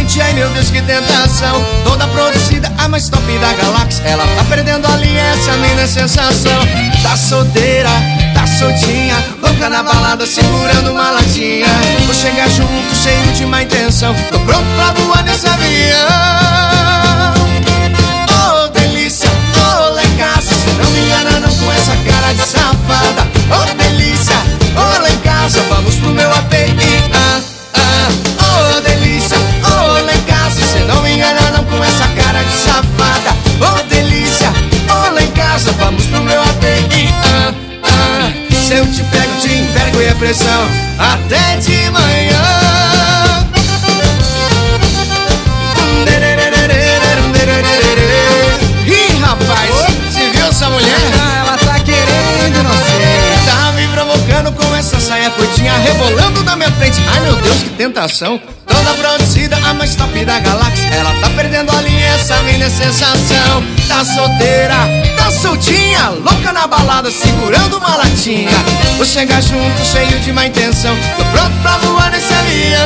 noite, ai meu Deus, que tentação. Toda produzida, a mais top da galáxia. Ela tá perdendo a linha, essa mina é sensação. Tá solteira, tá soltinha, louca na balada, segurando uma latinha. Vou chegar junto, cheio de má intenção. Tô pronto pra voar nesse avião. Oh, delícia, oh, lá em casa. Cê não me engana não com essa cara de safada. Oh, delícia, oh, lá em casa. Vamos pro meu AP. Oh, delícia, oh, lá em casa. Cê não me engana não com essa cara de safada. Oh, delícia, oh, lá em casa. Vamos pro meu AP. Se eu te pego, te envergo e a pressão até de manhã. Ih, rapaz, você viu essa mulher? Ela tá querendo, não sei. Tá me provocando com essa saia curtinha, rebolando na minha frente. Ai meu Deus, que tentação. Toda produzida, a mais top da galáxia. Ela tá perdendo a linha, essa mina é sensação. Tá solteira, tá soltinha, louca na balada, segurando uma latinha. Vou chegar junto, cheio de má intenção. Tô pronto pra voar nesse avião.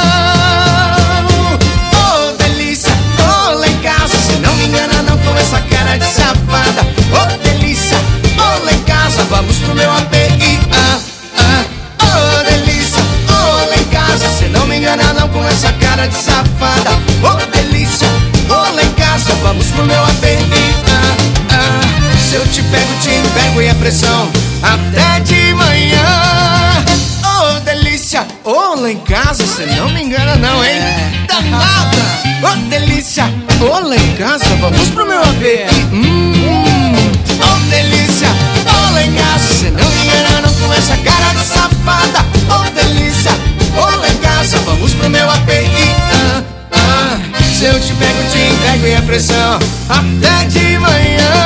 Oh, delícia, oh, lá em casa. Cê não me engana não com essa cara de safada. Oh, delícia, oh, lá em casa. Vamos pro meu API. Oh, delícia, oh, lá em casa. Cê não me engana não com essa cara de safada. Oh, delícia, oh, lá em casa. Vamos pro meu API. Se eu te pego, te envergo e a pressão até de manhã. Oh, delícia, oh, lá em casa. Cê não me engana não, hein? Danada. Oh, delícia, oh, lá em casa. Vamos pro meu AP. Oh, delícia, oh, lá em casa. Cê não me engana não com essa cara de safada. Oh, delícia, oh, lá em casa. Vamos pro meu AP. Se eu te pego, te entrego e a pressão até de manhã.